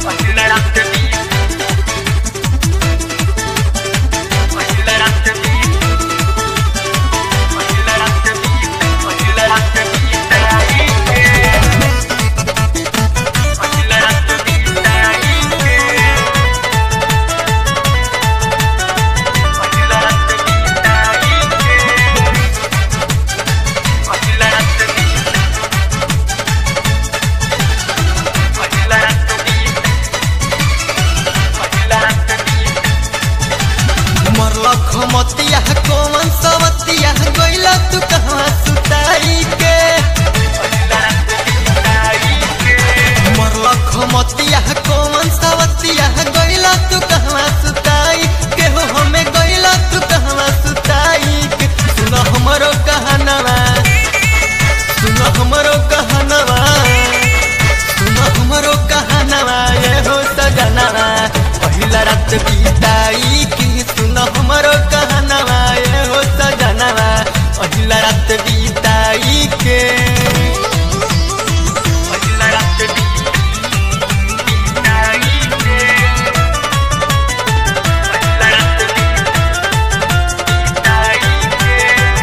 खमतिया कौन सवतिया गइला तू कहवा सुताई के मरला खमतिया कौन सवतिया गइला तू कहवा सुताई के हो हमें गइला तू कहवा सुताई के सुनो हमरो कहनवा सुनो हमरो कहनवा सुनो हमरो कहनवा ये हो सजनवा पहिला रात बिताई की सुनो हमरो कहनवा ये हो सजनवा पहिला रात बिताई के पहिला रात बिताई के पहिला रात बिताई के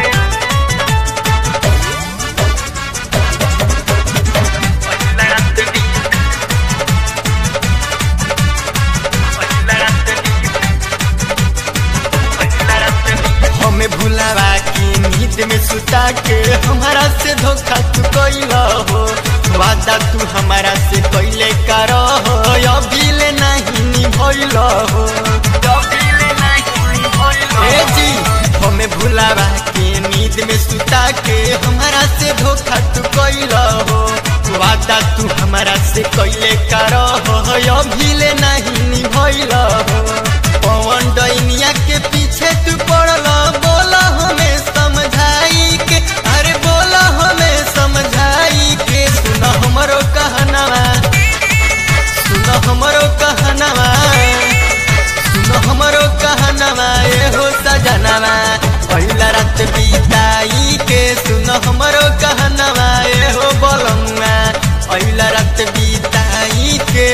पहिला रात हमें भुलावा की नींद में सुता के हमारा से धोखा तू कइला हो वादा तू हमारा से कइले करो हो अभी ले नहीं निभइला हो अभी ले नहीं निभइला ए जी हमें भुलावा की नींद में सुता के हमारा से धोखा तू कइला हो वादा तू हमारा से कइले करो हो अभी ले नहीं निभइला हो पवन डैनिया के पीछे तू पड़ला बोला हमें समझाई के अरे बोला हमें समझाई के सुनो हमरो कहनवा सुनो हमरो कहनवा सुनो हमरो कहनवा ये हो सजनवा पहिला रात बिताई के सुनो हमरो कहनवा ये हो बोलंगा पहिला रात बिताई के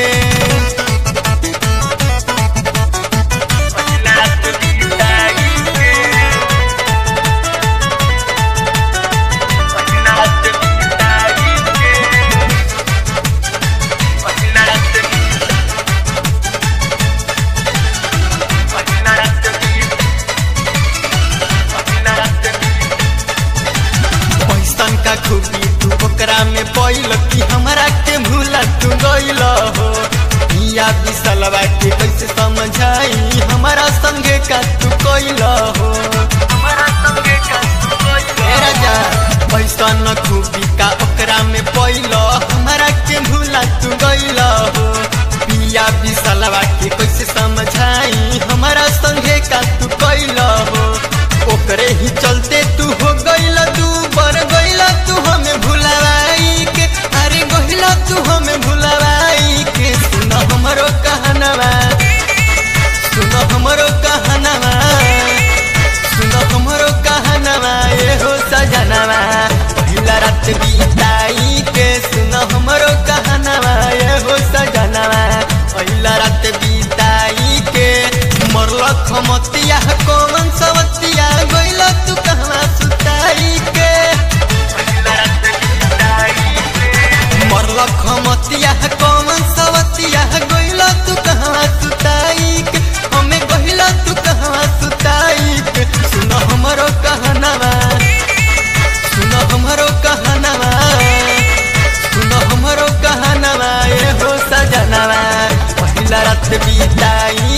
का खूबी तू ओकरा में पइल कि हमरा के भूला तू गइल हो या बिसलवा के कैसे समझाई हमारा संगे का तू कइल हो हमारा संगे का तू कइल राजा पैसा न खूबी का ओकरा में पइल हमारा के भूला तू गइल हो पिया बिसलवा के कैसे समझाई हमारा संगे का तू कइल हो ओकरे ही चलते तू हो गइल तू बर गइल तू हमें भुलावाई के अरे गइल तू हमें भुलावाई के सुनो हमरो कहनवा सुनो हमरो कहनवा सुनो हमरो कहनवा ये हो सजनवा पहिला रात बिताई के सुनो हमरो कहनवा ये हो सजनवा पहिला रात बिताई के मरला खमतिया कौन सवतिया गइल तू कहवा सुताई के मरला खमतिया कौन सवतिया गइल तू कहवा सुताई के हमें गइल तू कहवा सुताई के सुनो हमरो कहनवा सुनो हमरो कहनवा सुनो हमरो कहनवा ये हो सजनवा पहिला रात बिताई